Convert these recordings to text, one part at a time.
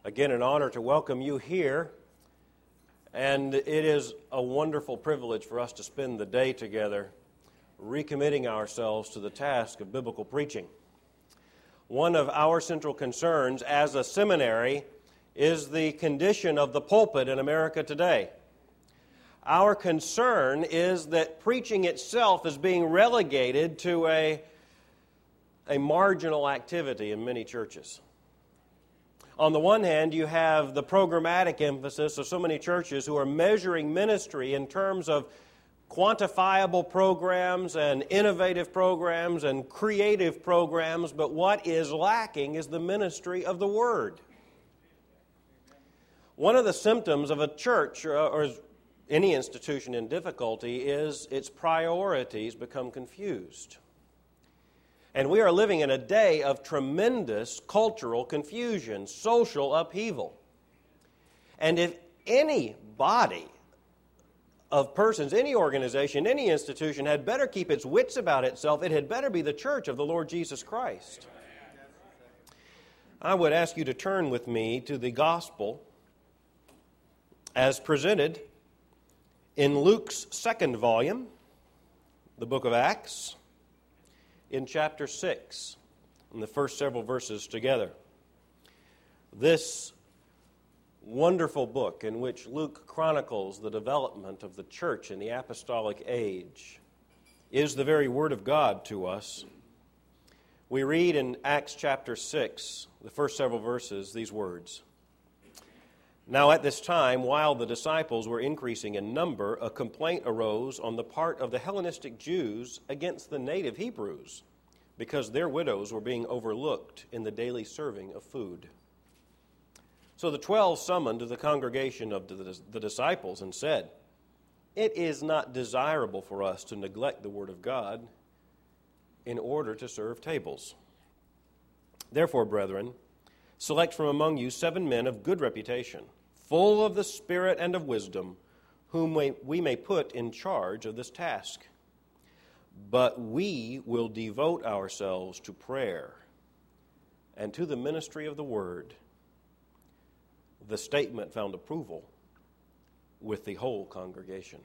Again, an honor to welcome you here, and it is a wonderful privilege for us to spend the day together recommitting ourselves to the task of biblical preaching. One of our central concerns as a seminary is the condition of the pulpit in America today. Our concern is that preaching itself is being relegated to a marginal activity in many churches. On the one hand, you have the programmatic emphasis of so many churches who are measuring ministry in terms of quantifiable programs and innovative programs and creative programs, but what is lacking is the ministry of the Word. One of the symptoms of a church or any institution in difficulty is its priorities become confused. And we are living in a day of tremendous cultural confusion, social upheaval. And if any body of persons, any organization, any institution had better keep its wits about itself, it had better be the church of the Lord Jesus Christ. I would ask you to turn with me to the gospel as presented in Luke's second volume, the book of Acts, in chapter 6, in the first several verses together. This wonderful book in which Luke chronicles the development of the church in the apostolic age is the very Word of God to us. We read in Acts chapter 6, the first several verses, these words. Now at this time, while the disciples were increasing in number, a complaint arose on the part of the Hellenistic Jews against the native Hebrews, because their widows were being overlooked in the daily serving of food. So the 12 summoned the congregation of the disciples and said, "It is not desirable for us to neglect the word of God in order to serve tables. Therefore, brethren, select from among you 7 men of good reputation, full of the Spirit and of wisdom, whom we may put in charge of this task. But we will devote ourselves to prayer and to the ministry of the word." The statement found approval with the whole congregation.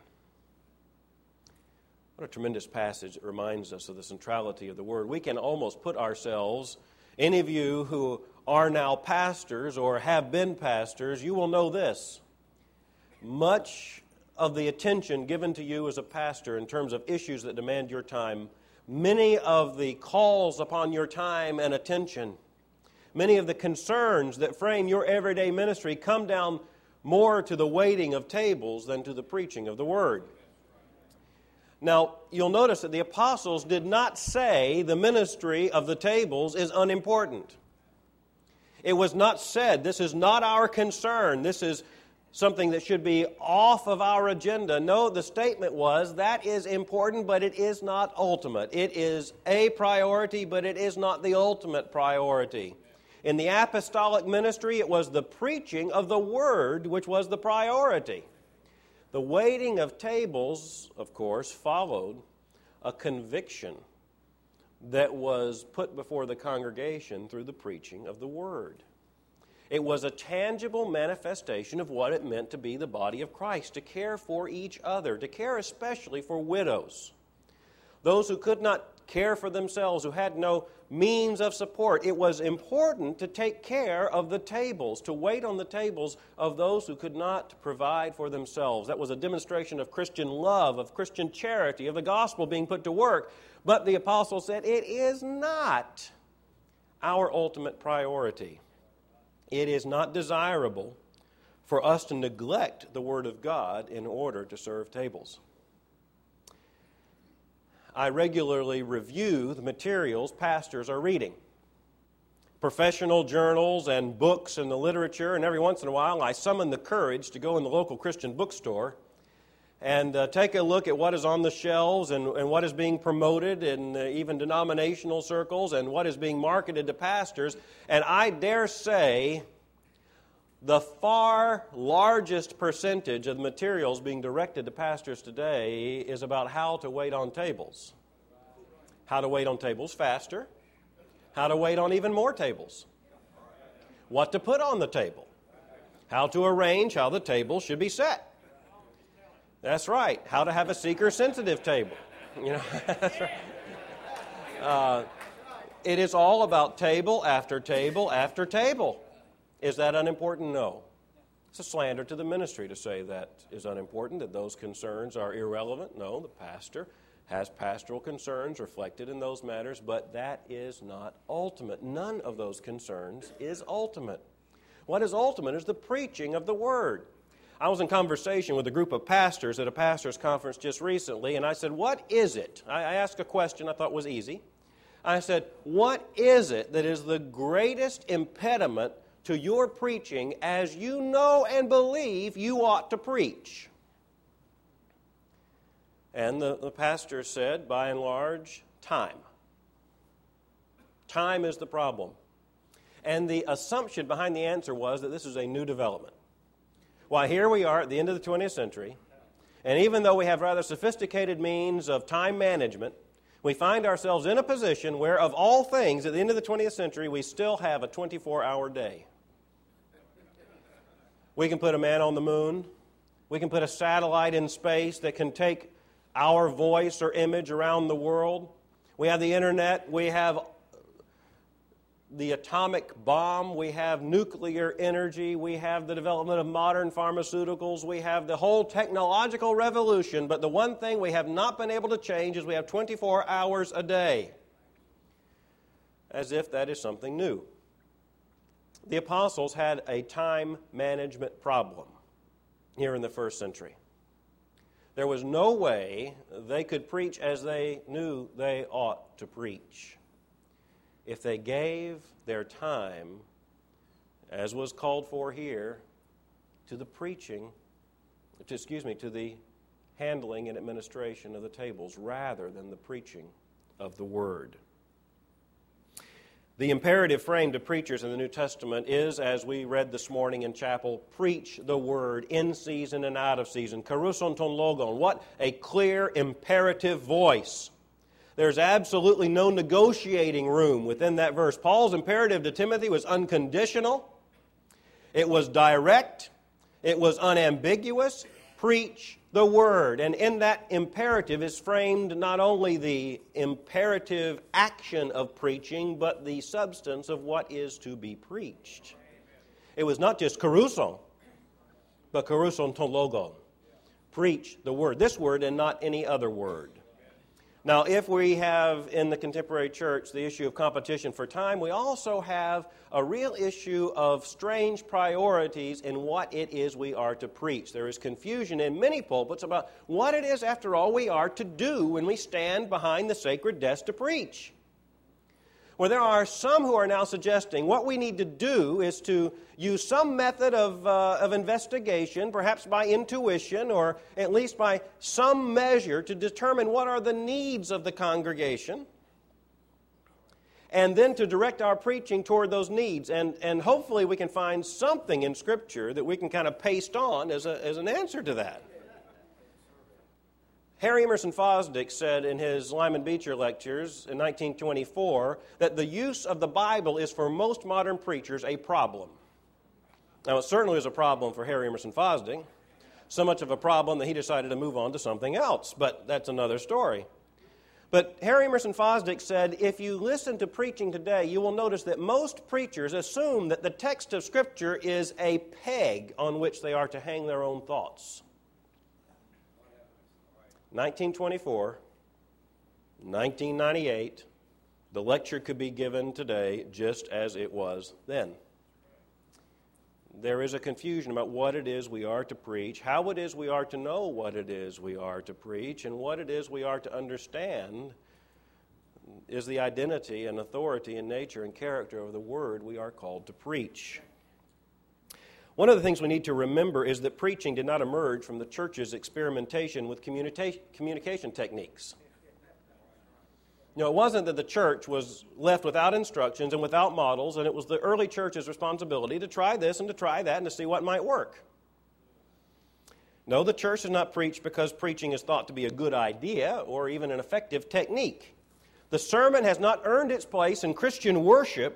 What a tremendous passage. It reminds us of the centrality of the word. We can almost put ourselves, any of you who are now pastors or have been pastors, you will know this. Much of the attention given to you as a pastor in terms of issues that demand your time, many of the calls upon your time and attention, many of the concerns that frame your everyday ministry come down more to the waiting of tables than to the preaching of the Word. Now, you'll notice that the apostles did not say the ministry of the tables is unimportant. It was not said, this is not our concern, this is something that should be off of our agenda. No, the statement was, that is important, but it is not ultimate. It is a priority, but it is not the ultimate priority. In the apostolic ministry, it was the preaching of the Word which was the priority. The waiting of tables, of course, followed a conviction that was put before the congregation through the preaching of the Word. It was a tangible manifestation of what it meant to be the body of Christ, to care for each other, to care especially for widows, those who could not care for themselves, who had no means of support. It was important to take care of the tables, to wait on the tables of those who could not provide for themselves. That was a demonstration of Christian love, of Christian charity, of the gospel being put to work. But the apostle said, it is not our ultimate priority. It is not desirable for us to neglect the Word of God in order to serve tables. I regularly review the materials pastors are reading, professional journals and books and the literature, and every once in a while I summon the courage to go in the local Christian bookstore and take a look at what is on the shelves and what is being promoted in even denominational circles and what is being marketed to pastors. And I dare say the far largest percentage of the materials being directed to pastors today is about how to wait on tables. How to wait on tables faster. How to wait on even more tables. What to put on the table. How to arrange how the table should be set. That's right. How to have a seeker-sensitive table. You know, that's right. It is all about table after table after table. Is that unimportant? No. It's a slander to the ministry to say that is unimportant, that those concerns are irrelevant. No, the pastor has pastoral concerns reflected in those matters, but that is not ultimate. None of those concerns is ultimate. What is ultimate is the preaching of the Word. I was in conversation with a group of pastors at a pastor's conference just recently, and I said, what is it? I asked a question I thought was easy. I said, what is it that is the greatest impediment to your preaching as you know and believe you ought to preach? And the pastor said, by and large, time. Time is the problem. And the assumption behind the answer was that this is a new development. Why, here we are at the end of the 20th century, and even though we have rather sophisticated means of time management, we find ourselves in a position where, of all things, at the end of the 20th century, we still have a 24-hour day. We can put a man on the moon. We can put a satellite in space that can take our voice or image around the world. We have the internet. We have the atomic bomb. We have nuclear energy. We have the development of modern pharmaceuticals. We have the whole technological revolution. But the one thing we have not been able to change is we have 24 hours a day. As if that is something new. The apostles had a time management problem here in the first century. There was no way they could preach as they knew they ought to preach if they gave their time, as was called for here, to the to the handling and administration of the tables rather than the preaching of the Word. The imperative frame to preachers in the New Testament is, as we read this morning in chapel, preach the Word in season and out of season. Karuson ton logon. What a clear imperative voice. There's absolutely no negotiating room within that verse. Paul's imperative to Timothy was unconditional. It was direct. It was unambiguous. Preach the Word. And in that imperative is framed not only the imperative action of preaching, but the substance of what is to be preached. It was not just karuson, but karuson ton logon. Preach the Word. This Word and not any other word. Now, if we have in the contemporary church the issue of competition for time, we also have a real issue of strange priorities in what it is we are to preach. There is confusion in many pulpits about what it is, after all, we are to do when we stand behind the sacred desk to preach. Well, there are some who are now suggesting what we need to do is to use some method of investigation, perhaps by intuition or at least by some measure, to determine what are the needs of the congregation, and then to direct our preaching toward those needs. And hopefully we can find something in Scripture that we can kind of paste on as an answer to that. Harry Emerson Fosdick said in his Lyman Beecher lectures in 1924 that the use of the Bible is for most modern preachers a problem. Now, it certainly is a problem for Harry Emerson Fosdick, so much of a problem that he decided to move on to something else, but that's another story. But Harry Emerson Fosdick said, if you listen to preaching today, you will notice that most preachers assume that the text of Scripture is a peg on which they are to hang their own thoughts. 1924, 1998, the lecture could be given today just as it was then. There is a confusion about what it is we are to preach, how it is we are to know what it is we are to preach, and what it is we are to understand is the identity and authority and nature and character of the Word we are called to preach. One of the things we need to remember is that preaching did not emerge from the church's experimentation with communication techniques. You know, it wasn't that the church was left without instructions and without models, and it was the early church's responsibility to try this and to try that and to see what might work. No, the church does not preach because preaching is thought to be a good idea or even an effective technique. The sermon has not earned its place in Christian worship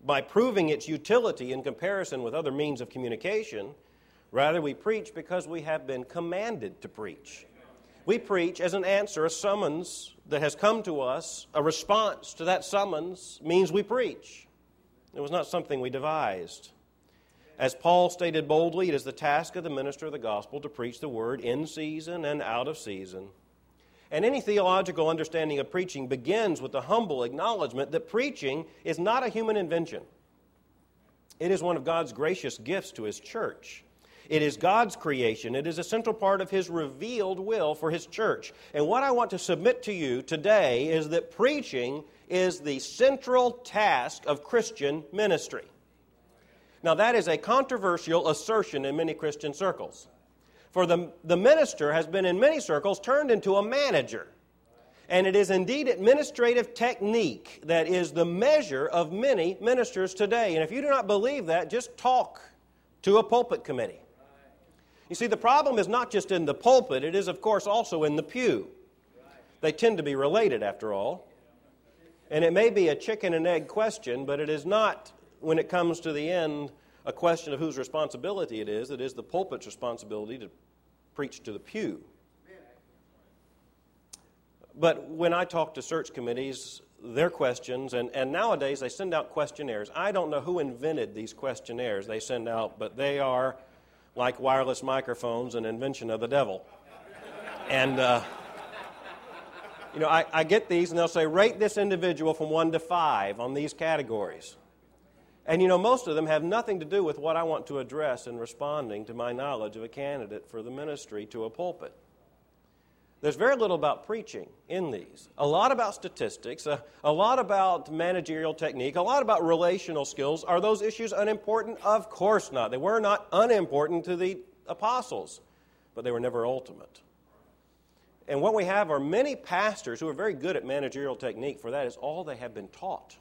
by proving its utility in comparison with other means of communication. Rather, we preach because we have been commanded to preach. We preach as an answer, a summons that has come to us. A response to that summons means we preach. It was not something we devised. As Paul stated boldly, it is the task of the minister of the gospel to preach the word in season and out of season. And any theological understanding of preaching begins with the humble acknowledgement that preaching is not a human invention. It is one of God's gracious gifts to His church. It is God's creation. It is a central part of His revealed will for His church. And what I want to submit to you today is that preaching is the central task of Christian ministry. Now, that is a controversial assertion in many Christian circles. For the minister has been in many circles turned into a manager. And it is indeed administrative technique that is the measure of many ministers today. And if you do not believe that, just talk to a pulpit committee. You see, the problem is not just in the pulpit, it is, of course, also in the pew. They tend to be related, after all. And it may be a chicken and egg question, but it is not, when it comes to the end, a question of whose responsibility it is. It is the pulpit's responsibility to preach to the pew. But when I talk to search committees, their questions, and nowadays they send out questionnaires. I don't know who invented these questionnaires they send out, but they are, like wireless microphones, an invention of the devil. And, I get these, and they'll say, rate this individual from 1 to 5 on these categories. And, most of them have nothing to do with what I want to address in responding to my knowledge of a candidate for the ministry to a pulpit. There's very little about preaching in these. A lot about statistics, a lot about managerial technique, a lot about relational skills. Are those issues unimportant? Of course not. They were not unimportant to the apostles, but they were never ultimate. And what we have are many pastors who are very good at managerial technique, for that is all they have been taught.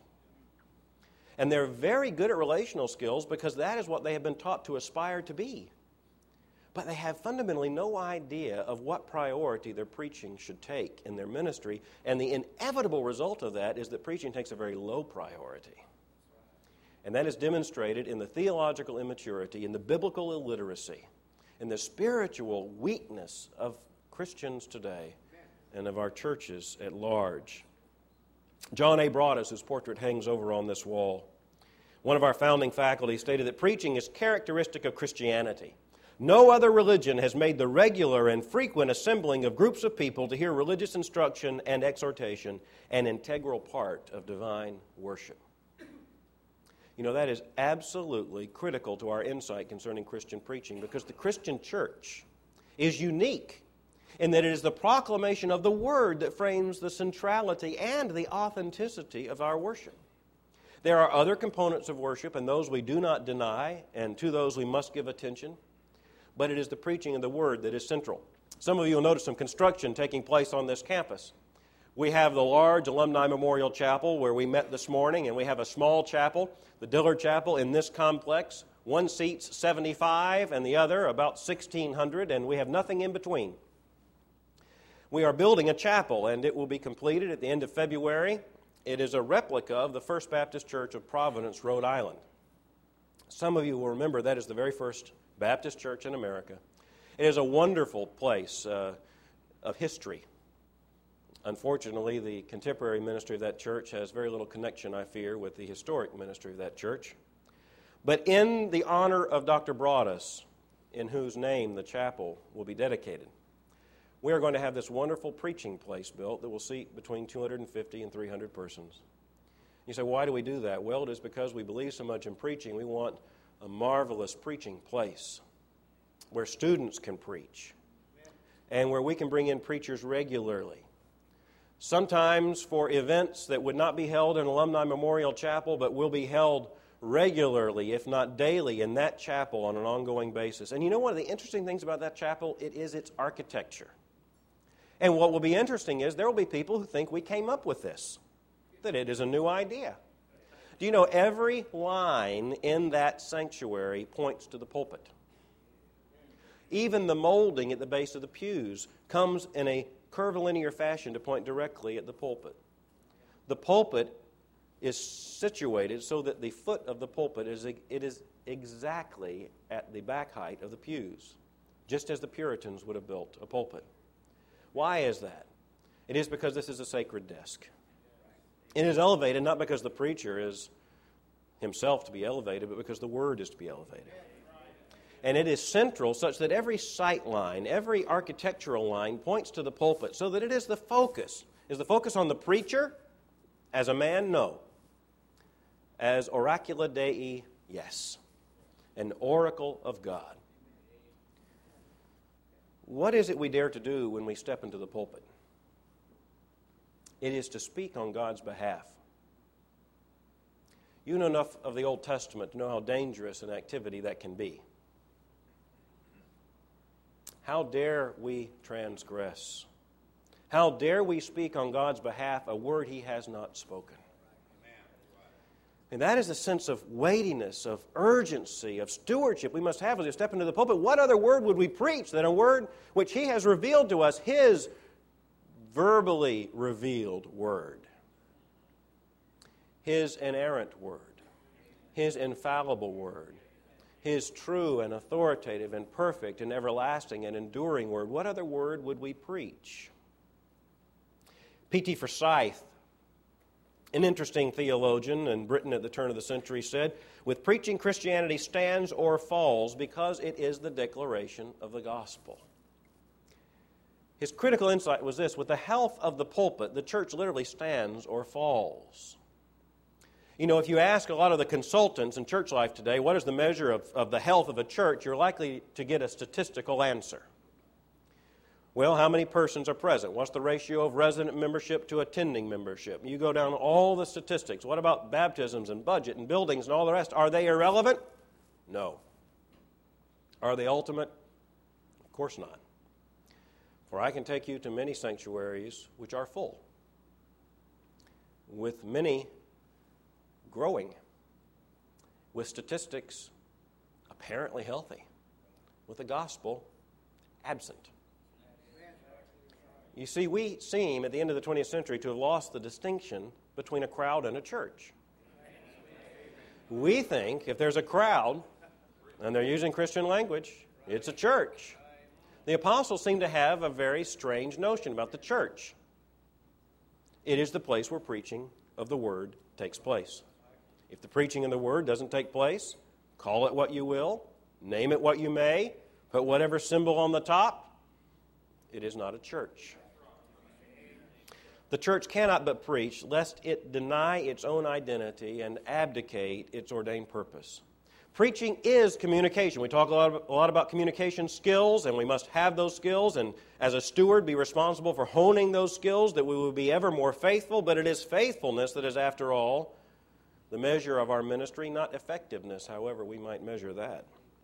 And they're very good at relational skills because that is what they have been taught to aspire to be. But they have fundamentally no idea of what priority their preaching should take in their ministry. And the inevitable result of that is that preaching takes a very low priority. And that is demonstrated in the theological immaturity, in the biblical illiteracy, in the spiritual weakness of Christians today and of our churches at large. John A. Broadus, whose portrait hangs over on this wall, one of our founding faculty, stated that preaching is characteristic of Christianity. No other religion has made the regular and frequent assembling of groups of people to hear religious instruction and exhortation an integral part of divine worship. That is absolutely critical to our insight concerning Christian preaching, because the Christian church is unique in that it is the proclamation of the Word that frames the centrality and the authenticity of our worship. There are other components of worship, and those we do not deny, and to those we must give attention. But it is the preaching of the Word that is central. Some of you will notice some construction taking place on this campus. We have the large Alumni Memorial Chapel where we met this morning, and we have a small chapel, the Dillard Chapel, in this complex. One seats 75 and the other about 1,600, and we have nothing in between. We are building a chapel, and it will be completed at the end of February. It is a replica of the First Baptist Church of Providence, Rhode Island. Some of you will remember that is the very first Baptist church in America. It is a wonderful place of history. Unfortunately, the contemporary ministry of that church has very little connection, I fear, with the historic ministry of that church. But in the honor of Dr. Broadus, in whose name the chapel will be dedicated, we are going to have this wonderful preaching place built that will seat between 250 and 300 persons. You say, why do we do that? Well, it is because we believe so much in preaching. We want a marvelous preaching place where students can preach and where we can bring in preachers regularly. Sometimes for events that would not be held in Alumni Memorial Chapel but will be held regularly, if not daily, in that chapel on an ongoing basis. And one of the interesting things about that chapel, it is its architecture. And what will be interesting is there will be people who think we came up with this, that it is a new idea. Do you know every line in that sanctuary points to the pulpit? Even the molding at the base of the pews comes in a curvilinear fashion to point directly at the pulpit. The pulpit is situated so that the foot of the pulpit is exactly at the back height of the pews, just as the Puritans would have built a pulpit. Why is that? It is because this is a sacred desk. It is elevated not because the preacher is himself to be elevated, but because the Word is to be elevated. And it is central such that every sight line, every architectural line points to the pulpit so that it is the focus. Is the focus on the preacher? As a man, no. As oracula Dei, yes. An oracle of God. What is it we dare to do when we step into the pulpit? It is to speak on God's behalf. You know enough of the Old Testament to know how dangerous an activity that can be. How dare we transgress? How dare we speak on God's behalf a word He has not spoken? And that is a sense of weightiness, of urgency, of stewardship we must have as we step into the pulpit. What other word would we preach than a word which He has revealed to us, His verbally revealed word, His inerrant word, His infallible word, His true and authoritative and perfect and everlasting and enduring word? What other word would we preach? P.T. Forsyth, an interesting theologian in Britain at the turn of the century, said, "With preaching, Christianity stands or falls because it is the declaration of the gospel." His critical insight was this: with the health of the pulpit, the church literally stands or falls. You know, if you ask a lot of the consultants in church life today, what is the measure of the health of a church, you're likely to get a statistical answer. Well, how many persons are present? What's the ratio of resident membership to attending membership? You go down all the statistics. What about baptisms and budget and buildings and all the rest? Are they irrelevant? No. Are they ultimate? Of course not. For I can take you to many sanctuaries which are full, with many growing, with statistics apparently healthy, with the gospel absent. You see, we seem, at the end of the 20th century, to have lost the distinction between a crowd and a church. We think if there's a crowd, and they're using Christian language, it's a church. The apostles seem to have a very strange notion about the church. It is the place where preaching of the Word takes place. If the preaching of the Word doesn't take place, call it what you will, name it what you may, put whatever symbol on the top, it is not a church. The church cannot but preach, lest it deny its own identity and abdicate its ordained purpose. Preaching is communication. We talk a lot about communication skills, and we must have those skills, and as a steward be responsible for honing those skills that we will be ever more faithful, but it is faithfulness that is, after all, the measure of our ministry, not effectiveness, however we might measure that.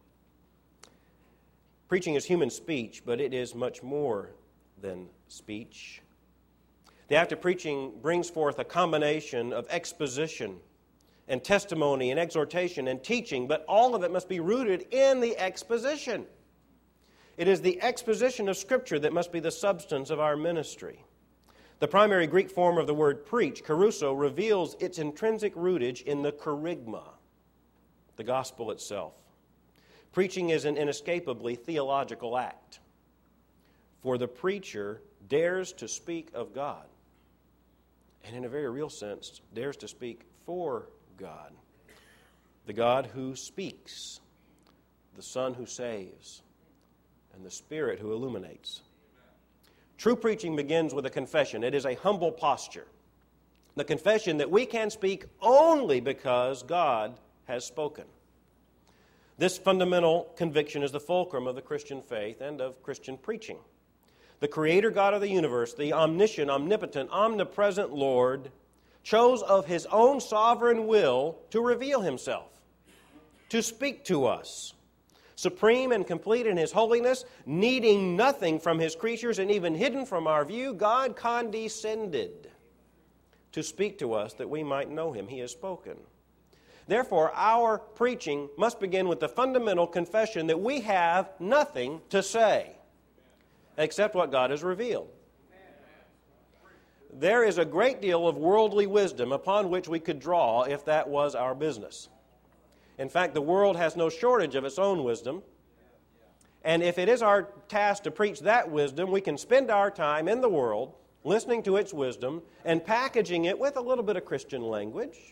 Preaching is human speech, but it is much more than speech. The act of preaching brings forth a combination of exposition and testimony and exhortation and teaching, but all of it must be rooted in the exposition. It is the exposition of Scripture that must be the substance of our ministry. The primary Greek form of the word preach, kerusso, reveals its intrinsic rootage in the kerygma, the gospel itself. Preaching is an inescapably theological act, for the preacher dares to speak of God, and in a very real sense, dares to speak for God, the God who speaks, the Son who saves, and the Spirit who illuminates. True preaching begins with a confession. It is a humble posture. The confession that we can speak only because God has spoken. This fundamental conviction is the fulcrum of the Christian faith and of Christian preaching. The Creator God of the universe, the omniscient, omnipotent, omnipresent Lord, chose of His own sovereign will to reveal Himself, to speak to us. Supreme and complete in His holiness, needing nothing from His creatures and even hidden from our view, God condescended to speak to us that we might know Him. He has spoken. Therefore, our preaching must begin with the fundamental confession that we have nothing to say except what God has revealed. there is a great deal of worldly wisdom upon which we could draw if that was our business. In fact, the world has no shortage of its own wisdom. And if it is our task to preach that wisdom, we can spend our time in the world listening to its wisdom and packaging it with a little bit of Christian language,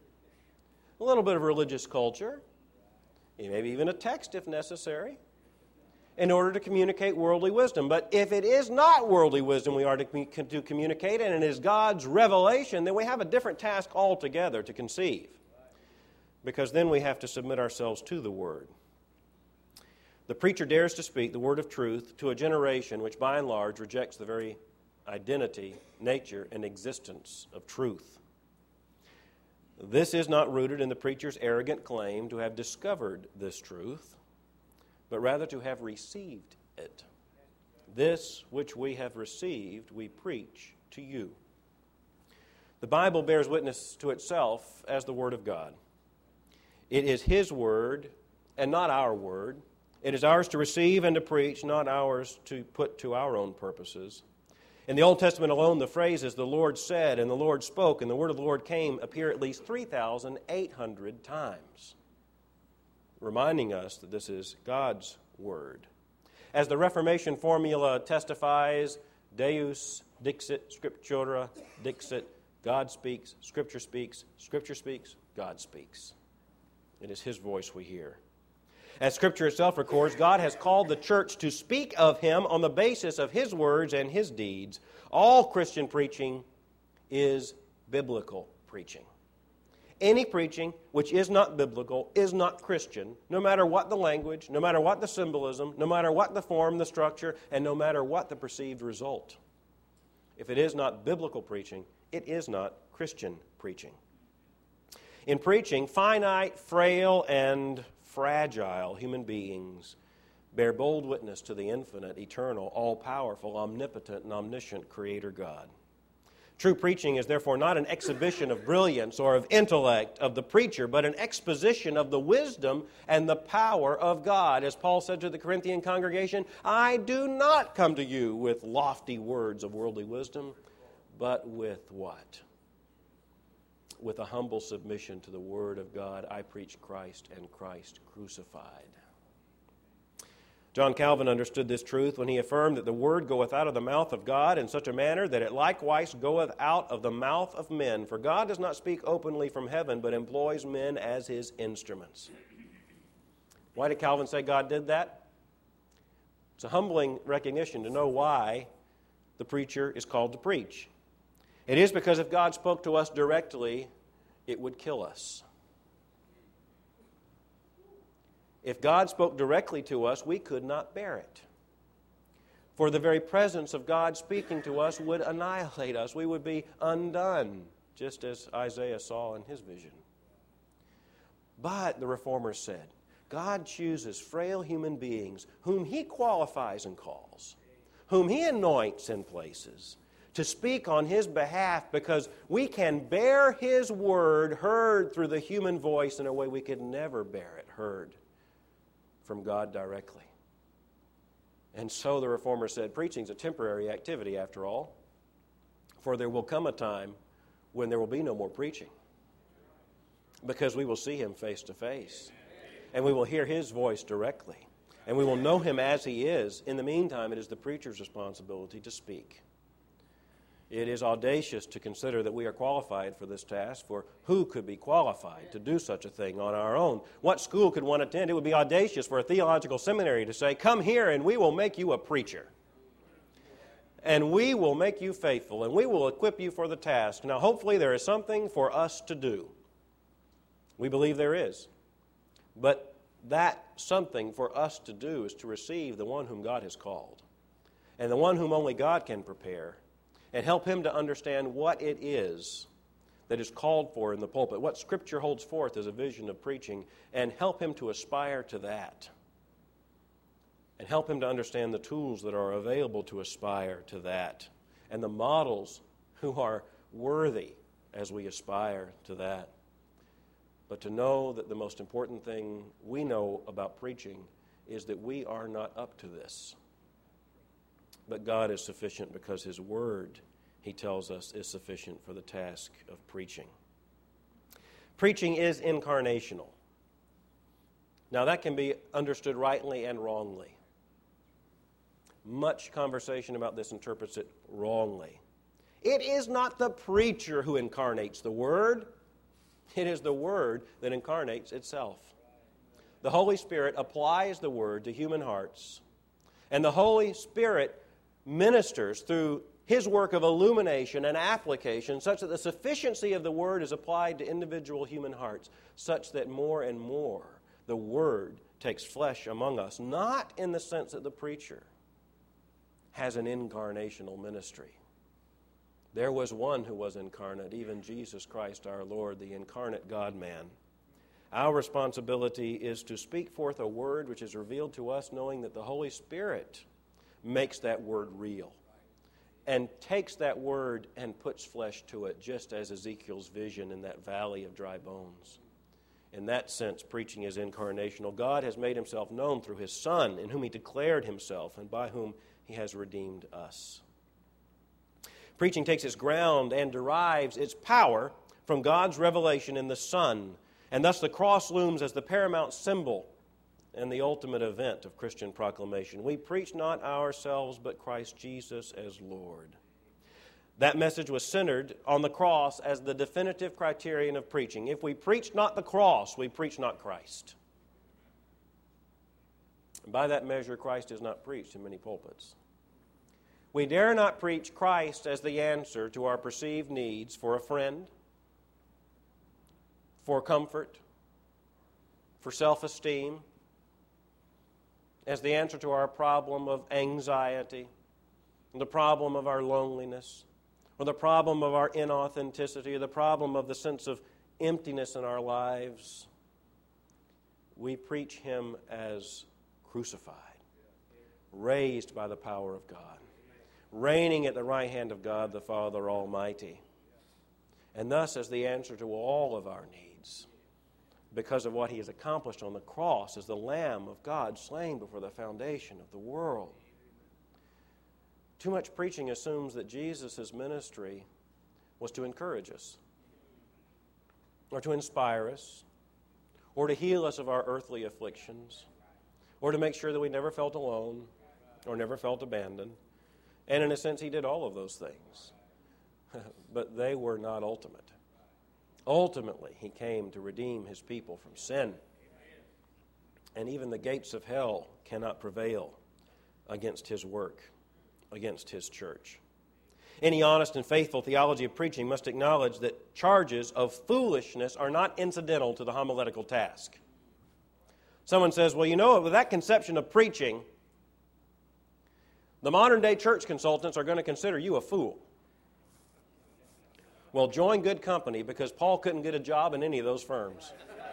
a little bit of religious culture, maybe even a text if necessary, in order to communicate worldly wisdom. But if it is not worldly wisdom we are to communicate, and it is God's revelation, then we have a different task altogether to conceive, because then we have to submit ourselves to the Word. The preacher dares to speak the word of truth to a generation which by and large rejects the very identity, nature, and existence of truth. This is not rooted in the preacher's arrogant claim to have discovered this truth, but rather to have received it. This which we have received, we preach to you. The Bible bears witness to itself as the Word of God. It is His Word and not our word. It is ours to receive and to preach, not ours to put to our own purposes. In the Old Testament alone, the phrases, the Lord said and the Lord spoke and the word of the Lord came, appear at least 3,800 times, reminding us that this is God's word. As the Reformation formula testifies, Deus dixit, Scriptura dixit, God speaks, Scripture speaks, God speaks. It is His voice we hear. As Scripture itself records, God has called the church to speak of Him on the basis of His words and His deeds. All Christian preaching is biblical preaching. Any preaching which is not biblical is not Christian, no matter what the language, no matter what the symbolism, no matter what the form, the structure, and no matter what the perceived result. If it is not biblical preaching, it is not Christian preaching. In preaching, finite, frail, and fragile human beings bear bold witness to the infinite, eternal, all-powerful, omnipotent, and omniscient Creator God. True preaching is therefore not an exhibition of brilliance or of intellect of the preacher, but an exposition of the wisdom and the power of God. As Paul said to the Corinthian congregation, I do not come to you with lofty words of worldly wisdom, but with what? With a humble submission to the Word of God, I preach Christ and Christ crucified. John Calvin understood this truth when he affirmed that the Word goeth out of the mouth of God in such a manner that it likewise goeth out of the mouth of men. For God does not speak openly from heaven, but employs men as His instruments. Why did Calvin say God did that? It's a humbling recognition to know why the preacher is called to preach. It is because if God spoke to us directly, it would kill us. If God spoke directly to us, we could not bear it. For the very presence of God speaking to us would annihilate us. We would be undone, just as Isaiah saw in his vision. But, the Reformers said, God chooses frail human beings whom He qualifies and calls, whom He anoints and places, to speak on His behalf because we can bear His word heard through the human voice in a way we could never bear it heard from God directly. And so the Reformer said, preaching is a temporary activity after all, for there will come a time when there will be no more preaching because we will see Him face to face and we will hear His voice directly and we will know Him as He is. In the meantime, it is the preacher's responsibility to speak. It is audacious to consider that we are qualified for this task, for who could be qualified to do such a thing on our own? What school could one attend? It would be audacious for a theological seminary to say, come here and we will make you a preacher. And we will make you faithful, and we will equip you for the task. Now, hopefully there is something for us to do. We believe there is. But that something for us to do is to receive the one whom God has called, and the one whom only God can prepare, and help him to understand what it is that is called for in the pulpit, what Scripture holds forth as a vision of preaching, and help him to aspire to that. And help him to understand the tools that are available to aspire to that, and the models who are worthy as we aspire to that. But to know that the most important thing we know about preaching is that we are not up to this. But God is sufficient because His Word he tells us, is sufficient for the task of preaching. Preaching is incarnational. Now, that can be understood rightly and wrongly. Much conversation about this interprets it wrongly. It is not the preacher who incarnates the Word. It is the Word that incarnates itself. The Holy Spirit applies the Word to human hearts, and the Holy Spirit ministers through His work of illumination and application such that the sufficiency of the Word is applied to individual human hearts, such that more and more the Word takes flesh among us, not in the sense that the preacher has an incarnational ministry. There was one who was incarnate, even Jesus Christ our Lord, the incarnate God-man. Our responsibility is to speak forth a word which is revealed to us, knowing that the Holy Spirit makes that word real and takes that word and puts flesh to it, just as Ezekiel's vision in that valley of dry bones. In that sense, preaching is incarnational. God has made Himself known through His Son, in whom He declared Himself and by whom He has redeemed us. Preaching takes its ground and derives its power from God's revelation in the Son, and thus the cross looms as the paramount symbol and the ultimate event of Christian proclamation. We preach not ourselves, but Christ Jesus as Lord. That message was centered on the cross as the definitive criterion of preaching. If we preach not the cross, we preach not Christ. And by that measure, Christ is not preached in many pulpits. We dare not preach Christ as the answer to our perceived needs for a friend, for comfort, for self-esteem, as the answer to our problem of anxiety, the problem of our loneliness, or the problem of our inauthenticity, or the problem of the sense of emptiness in our lives. We preach Him as crucified, raised by the power of God, reigning at the right hand of God the Father Almighty, and thus as the answer to all of our needs, because of what He has accomplished on the cross as the Lamb of God slain before the foundation of the world. Too much preaching assumes that Jesus' ministry was to encourage us, or to inspire us, or to heal us of our earthly afflictions, or to make sure that we never felt alone, or never felt abandoned. And in a sense, He did all of those things. But they were not ultimate. Ultimately, He came to redeem His people from sin. And even the gates of hell cannot prevail against His work, against His church. Any honest and faithful theology of preaching must acknowledge that charges of foolishness are not incidental to the homiletical task. Someone says, well, you know, with that conception of preaching, the modern-day church consultants are going to consider you a fool. Well, join good company, because Paul couldn't get a job in any of those firms.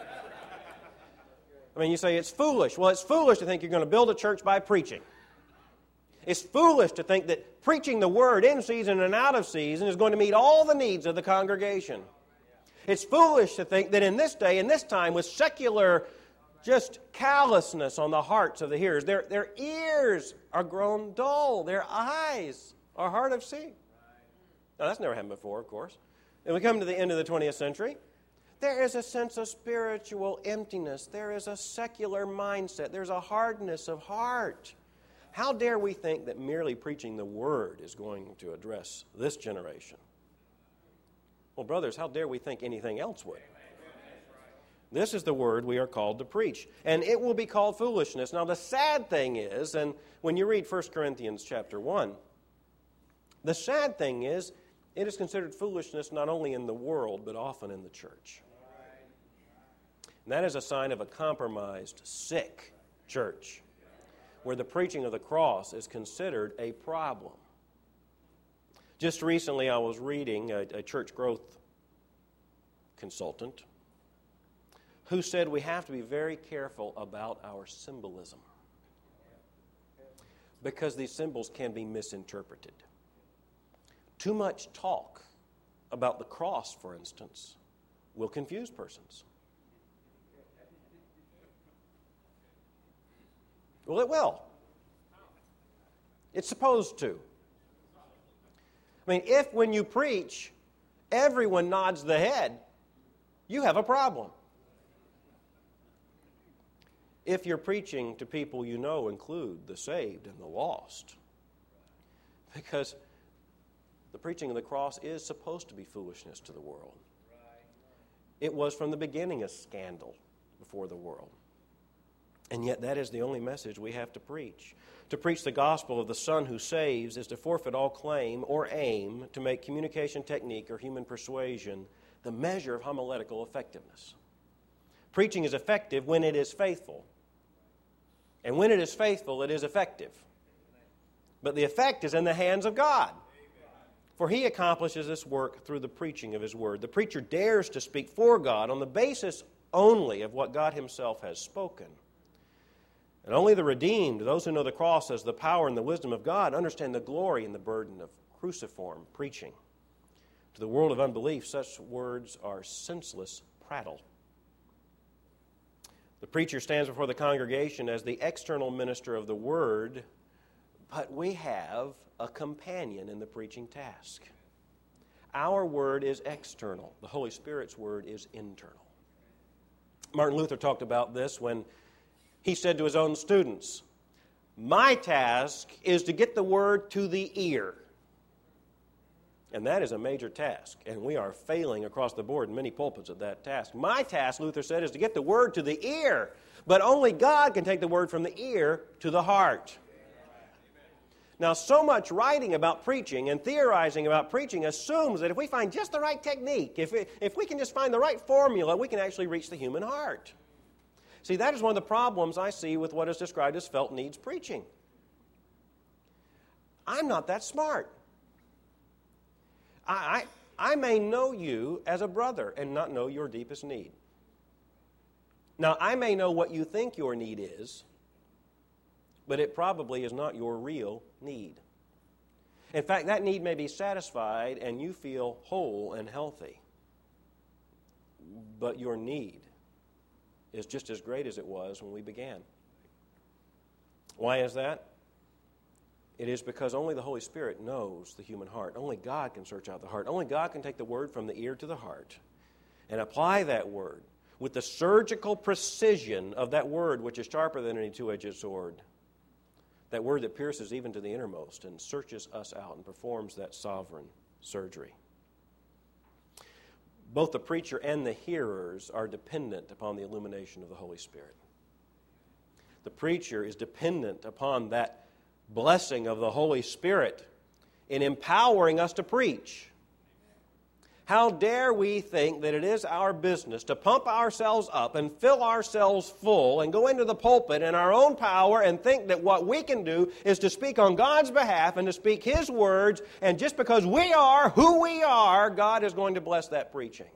I mean, you say it's foolish. Well, it's foolish to think you're going to build a church by preaching. It's foolish to think that preaching the Word in season and out of season is going to meet all the needs of the congregation. It's foolish to think that in this day, in this time, with secular just callousness on the hearts of the hearers, their ears are grown dull, their eyes are hard of seeing. Now, that's never happened before, of course. And we come to the end of the 20th century. There is a sense of spiritual emptiness. There is a secular mindset. There's a hardness of heart. How dare we think that merely preaching the Word is going to address this generation? Well, brothers, how dare we think anything else would? This is the Word we are called to preach, and it will be called foolishness. Now, the sad thing is, and when you read 1 Corinthians chapter 1, the sad thing is, it is considered foolishness not only in the world, but often in the church. And that is a sign of a compromised, sick church, where the preaching of the cross is considered a problem. Just recently, I was reading a church growth consultant who said we have to be very careful about our symbolism, because these symbols can be misinterpreted. Too much talk about the cross, for instance, will confuse persons. Well, it will. It's supposed to. I mean, if when you preach, everyone nods the head, you have a problem. If you're preaching to people you know include the saved and the lost, because the preaching of the cross is supposed to be foolishness to the world. It was from the beginning a scandal before the world. And yet that is the only message we have to preach. To preach the gospel of the Son who saves is to forfeit all claim or aim to make communication technique or human persuasion the measure of homiletical effectiveness. Preaching is effective when it is faithful. And when it is faithful, it is effective. But the effect is in the hands of God. For He accomplishes this work through the preaching of His Word. The preacher dares to speak for God on the basis only of what God Himself has spoken. And only the redeemed, those who know the cross as the power and the wisdom of God, understand the glory and the burden of cruciform preaching. To the world of unbelief, such words are senseless prattle. The preacher stands before the congregation as the external minister of the Word, but we have a companion in the preaching task. Our word is external. The Holy Spirit's word is internal. Martin Luther talked about this when he said to his own students, "My task is to get the word to the ear." And that is a major task, and we are failing across the board in many pulpits at that task. My task, Luther said, is to get the word to the ear, but only God can take the word from the ear to the heart. Now, so much writing about preaching and theorizing about preaching assumes that if we find just the right technique, if we can just find the right formula, we can actually reach the human heart. See, that is one of the problems I see with what is described as felt needs preaching. I'm not that smart. I may know you as a brother and not know your deepest need. Now, I may know what you think your need is, but it probably is not your real need. In fact, that need may be satisfied and you feel whole and healthy. But your need is just as great as it was when we began. Why is that? It is because only the Holy Spirit knows the human heart. Only God can search out the heart. Only God can take the word from the ear to the heart and apply that word with the surgical precision of that word which is sharper than any two-edged sword. That word that pierces even to the innermost and searches us out and performs that sovereign surgery. Both the preacher and the hearers are dependent upon the illumination of the Holy Spirit. The preacher is dependent upon that blessing of the Holy Spirit in empowering us to preach. How dare we think that it is our business to pump ourselves up and fill ourselves full and go into the pulpit in our own power and think that what we can do is to speak on God's behalf and to speak His words, and just because we are who we are, God is going to bless that preaching.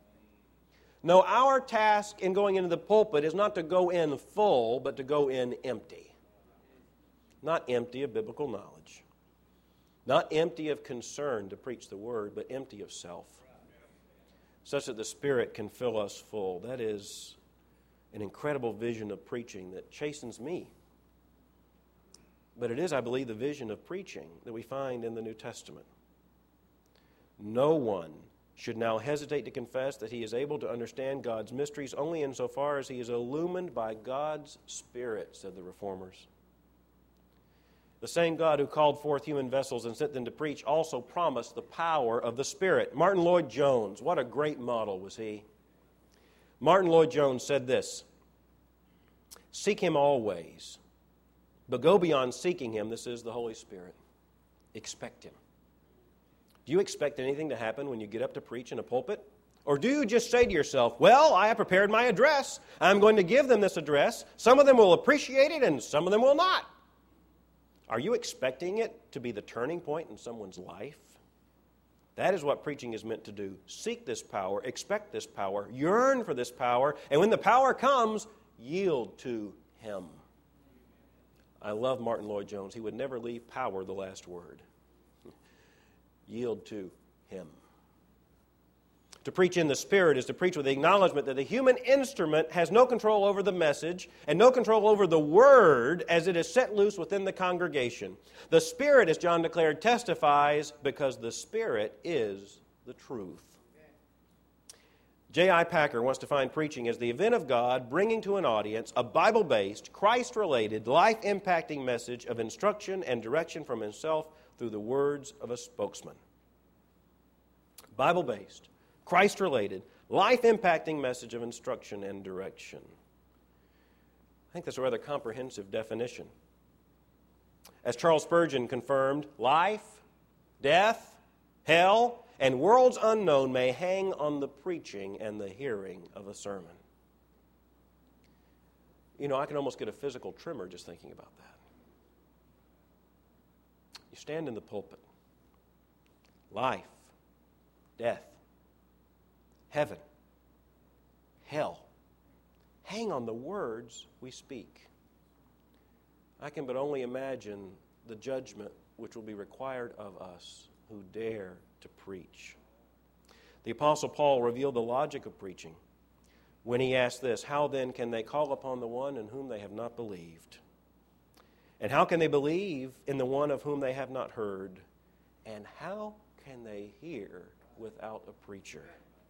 No, our task in going into the pulpit is not to go in full, but to go in empty. Not empty of biblical knowledge. Not empty of concern to preach the word, but empty of self. Such that the Spirit can fill us full. That is an incredible vision of preaching that chastens me. But it is, I believe, the vision of preaching that we find in the New Testament. No one should now hesitate to confess that he is able to understand God's mysteries only insofar as he is illumined by God's Spirit, said the Reformers. The same God who called forth human vessels and sent them to preach also promised the power of the Spirit. Martin Lloyd-Jones, what a great model was he. Martin Lloyd-Jones said this: "Seek Him always, but go beyond seeking Him." This is the Holy Spirit. Expect Him. Do you expect anything to happen when you get up to preach in a pulpit? Or do you just say to yourself, well, I have prepared my address. I'm going to give them this address. Some of them will appreciate it and some of them will not. Are you expecting it to be the turning point in someone's life? That is what preaching is meant to do. Seek this power, expect this power, yearn for this power, and when the power comes, yield to Him. I love Martin Lloyd-Jones. He would never leave power the last word. Yield to Him. To preach in the Spirit is to preach with the acknowledgement that the human instrument has no control over the message and no control over the Word as it is set loose within the congregation. The Spirit, as John declared, testifies because the Spirit is the truth. J.I. Packer wants to define preaching as the event of God bringing to an audience a Bible-based, Christ-related, life-impacting message of instruction and direction from Himself through the words of a spokesman. Bible-based, Christ-related, life-impacting message of instruction and direction. I think that's a rather comprehensive definition. As Charles Spurgeon confirmed, life, death, hell, and worlds unknown may hang on the preaching and the hearing of a sermon. You know, I can almost get a physical tremor just thinking about that. You stand in the pulpit. Life, death, heaven, hell, hang on the words we speak. I can but only imagine the judgment which will be required of us who dare to preach. The Apostle Paul revealed the logic of preaching when he asked this, "How then can they call upon the one in whom they have not believed? And how can they believe in the one of whom they have not heard? And how can they hear without a preacher?"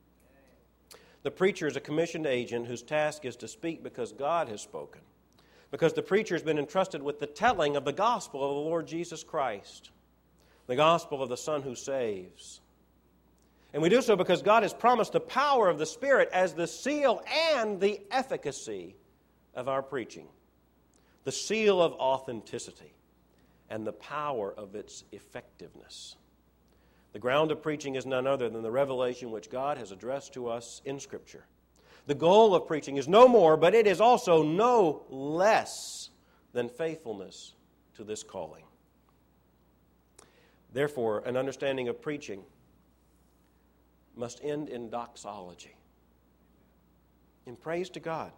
The preacher is a commissioned agent whose task is to speak because God has spoken, because the preacher has been entrusted with the telling of the gospel of the Lord Jesus Christ, the gospel of the Son who saves. And we do so because God has promised the power of the Spirit as the seal and the efficacy of our preaching, the seal of authenticity and the power of its effectiveness. The ground of preaching is none other than the revelation which God has addressed to us in Scripture. The goal of preaching is no more, but it is also no less than faithfulness to this calling. Therefore, an understanding of preaching must end in doxology, in praise to God.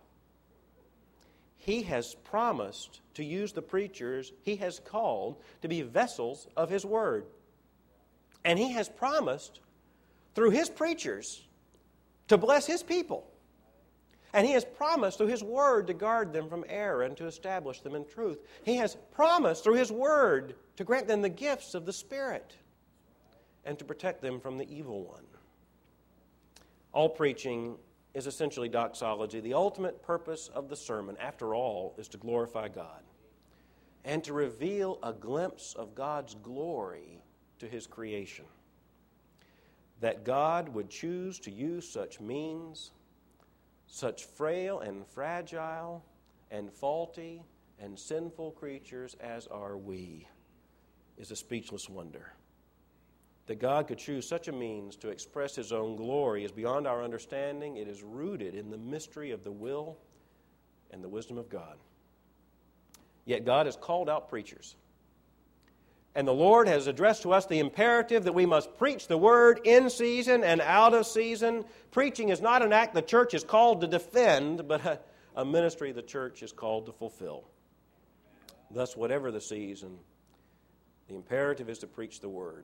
He has promised to use the preachers He has called to be vessels of His Word. And He has promised, through His preachers, to bless His people. And He has promised through His Word to guard them from error and to establish them in truth. He has promised through His Word to grant them the gifts of the Spirit and to protect them from the evil one. All preaching is essentially doxology. The ultimate purpose of the sermon, after all, is to glorify God and to reveal a glimpse of God's glory to His creation. That God would choose to use such means, such frail and fragile and faulty and sinful creatures as are we, is a speechless wonder. That God could choose such a means to express His own glory is beyond our understanding. It is rooted in the mystery of the will and the wisdom of God. Yet God has called out preachers. And the Lord has addressed to us the imperative that we must preach the Word in season and out of season. Preaching is not an act the church is called to defend, but a ministry the church is called to fulfill. Thus, whatever the season, the imperative is to preach the Word.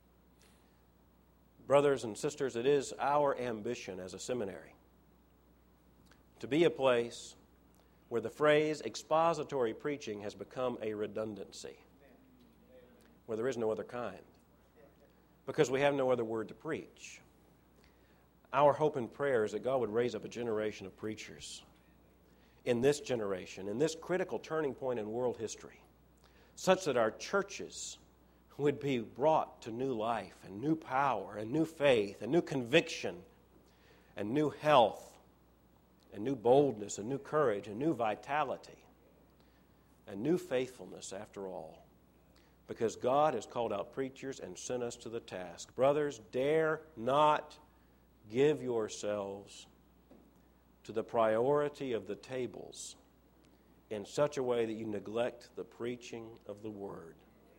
Brothers and sisters, it is our ambition as a seminary to be a place where the phrase expository preaching has become a redundancy, where there is no other kind, because we have no other word to preach. Our hope and prayer is that God would raise up a generation of preachers in this generation, in this critical turning point in world history, such that our churches would be brought to new life and new power and new faith and new conviction and new health and new boldness and new courage and new vitality and new faithfulness after all. Because God has called out preachers and sent us to the task. Brothers, dare not give yourselves to the priority of the tables in such a way that you neglect the preaching of the Word.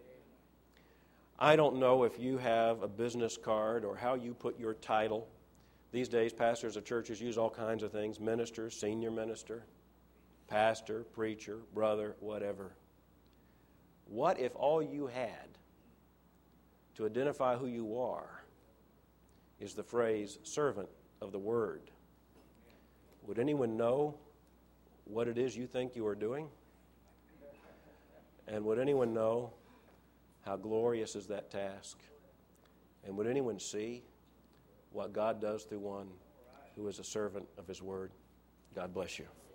I don't know if you have a business card or how you put your title. These days, pastors of churches use all kinds of things: minister, senior minister, pastor, preacher, brother, whatever. What if all you had to identify who you are is the phrase servant of the Word. Would anyone know what it is you think you are doing? And would anyone know how glorious is that task? And would anyone see what God does through one who is a servant of His Word? God bless you.